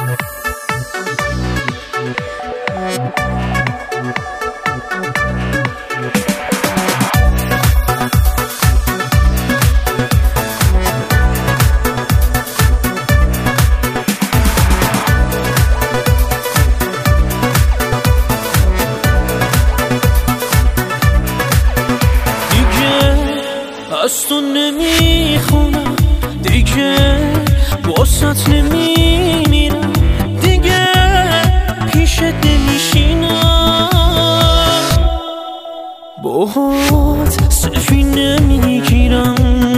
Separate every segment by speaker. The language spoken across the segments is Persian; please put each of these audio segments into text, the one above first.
Speaker 1: از تو نمیخونم دیگه، واسط نمیمیرم دیگه، پیشت نمیشینم، باهات سلفی نمیگیرم،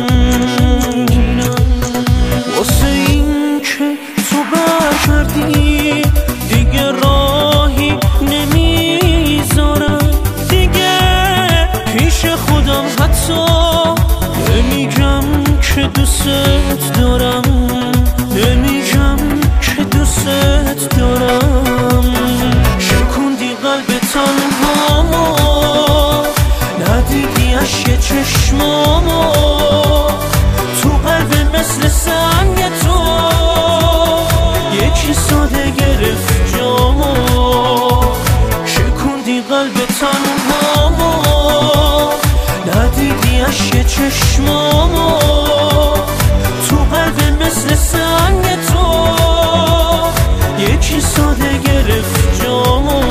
Speaker 1: واسه این که تو برگردی دیگه راهی نمیذارم دیگه، پیش خودم حتی نمیگم که دوست دارم، نمیگم که دوست دارم. شکوندی قلب تنهامو، ندیدی اشک چشمامو، تو قلب مثل سنگ تو یکی ساده گرفت جامو. شکوندی قلب تنهامو، ندیدی اشک چشمامو، تو قلب مثل سنگ تو یکی ساده گرفت جامو.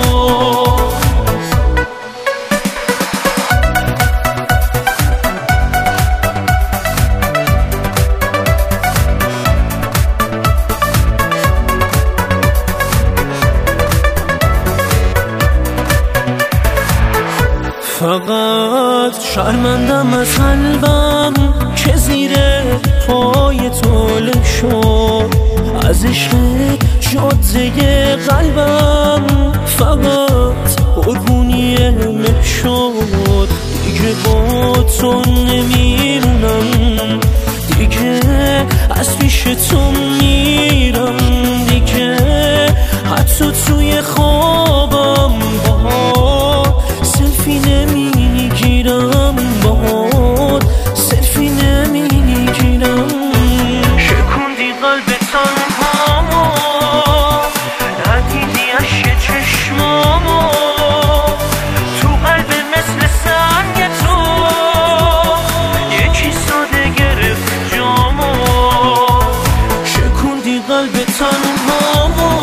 Speaker 1: فقط شرمندم از قلبم که زیر پای تو له شد، از عشق جاده قلبم فقط قربونی مه شد. دیگه با تو نمیمونم دیگه، از پیش تو میرم دیگه، حتی توی خوابم باهات سلفی نمیگیرم، باهات سلفی نمیگیرم. شکوندی قلب تنهامو، ندیدی اشک چشمامو، تو قلب مثل سنگ تو یکی ساده گرفت جامو. شکوندی قلب تنهامو،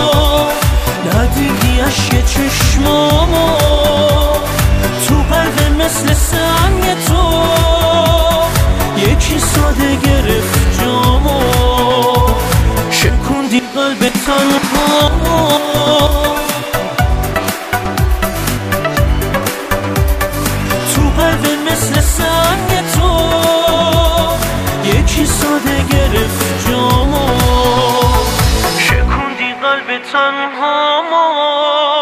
Speaker 1: ندیدی اشک چشمامو، تو قلب مثل سنگ تو یکی ساده گرفت جامو. شکوندی قلب تنهامو، تو قلب مثل سنگ تو یکی ساده گرفت جامو. شکوندی قلب تنهامو.